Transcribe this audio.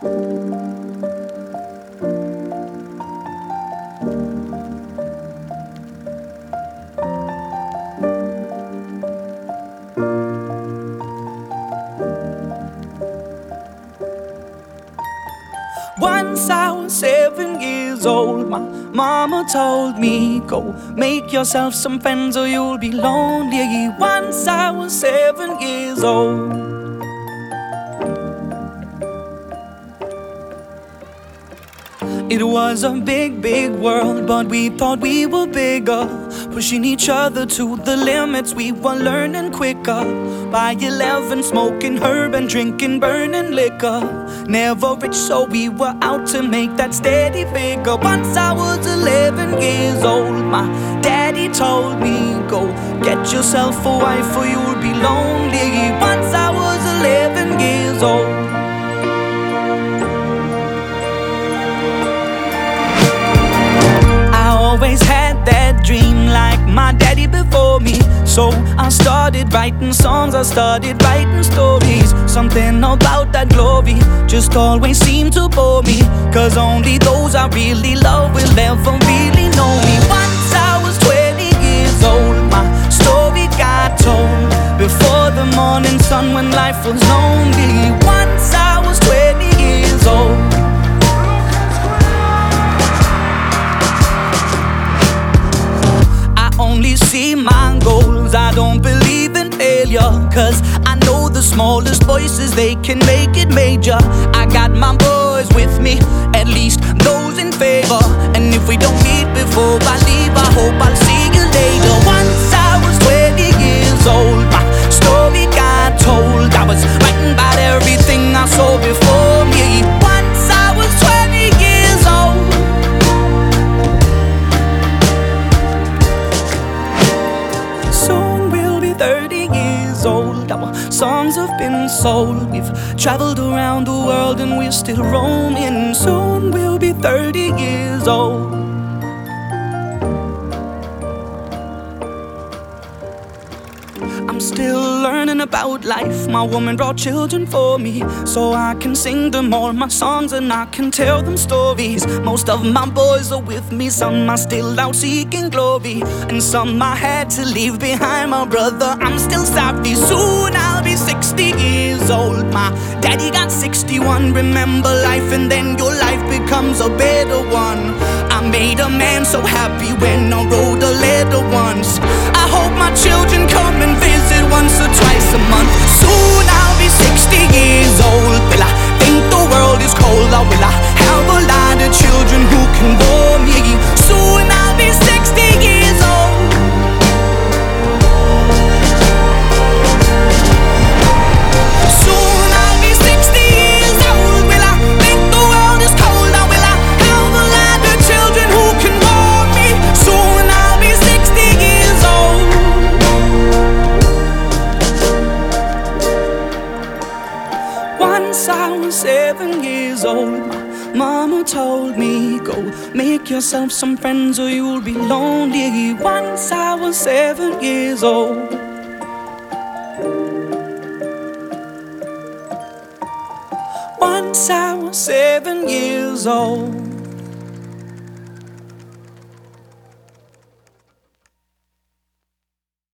Once I was 7 years old, my mama told me, go make yourself some friends or you'll be lonely. Once I was 7 years old. It was a big, big world, but we thought we were bigger, pushing each other to the limits. We were learning quicker. By 11, smoking herb and drinking burning liquor. Never rich, so we were out to make that steady figure. Once I was 11 years old, my daddy told me, go get yourself a wife or you'll be lonely. Once I was 11 years old. Always had that dream like my daddy before me. So I started writing songs, I started writing stories. Something about that glory just always seemed to bore me, 'cause only those I really love will ever really know me. Once I was 20 years old, my story got told before the morning sun when life was lonely. Once I was 20 years old. Only see my goals, I don't believe in failure, 'cause I know the smallest voices, they can make it major. I got my boys with me, at least those in favor. And if we don't meet before I leave, I hope I'll see you later. Once I was 20 years old, my story got told. I was writing about everything I saw before me. Once I was 20 years old. Soon we'll be 30 years old. Our songs have been sold. We've traveled around the world and we're still roaming. Soon we'll be 30 years old. I'm still learning about life. My woman brought children for me, so I can sing them all my songs and I can tell them stories. Most of my boys are with me, some are still out seeking glory, and some I had to leave behind. My brother, I'm still sorry. Soon I'll be 60 years old. My daddy got 61. Remember life and then your life becomes a better one. I made a man so happy when I wrote a letter once. I hope my children come and visit once or twice a month. Soon I'll be 60 years old. Will I think the world is cold, or will I have a lot of children who can bore me? Soon I'll be 60 years old. Soon I'll be 60 years old. Will I think the world is cold, or will I have a lot of children who can bore me? Soon I'll be 60 years old. Once I was 7 years old, my mama told me, go make yourself some friends or you'll be lonely. Once I was 7 years old. Once I was 7 years old.